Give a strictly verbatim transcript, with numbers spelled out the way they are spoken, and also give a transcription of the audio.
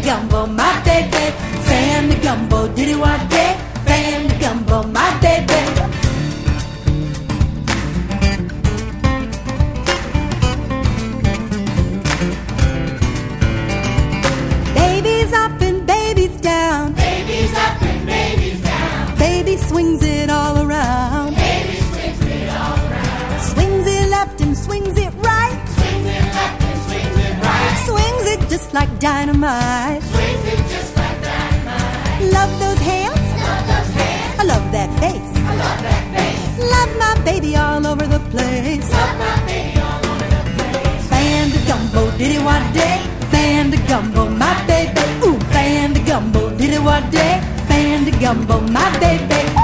gumbo, my baby. Fan the gumbo, diddy what day. Fan the gumbo, my baby. Baby's up and baby's down. Baby's up and baby's down. Baby swings it all around. Baby swings it all around. Swings it left and swings it right. Swings it left and swings it right. Swings it just like dynamite. Swings it just like dynamite. Love those hands. Love those hands. I love that face. I love that face. Love my baby all over the place. Love my baby all over the place. Fan the gumbo, diddy what day. Fan the gumbo, my baby. Ooh, fan the gumbo, diddy what day. Fan the gumbo, my baby.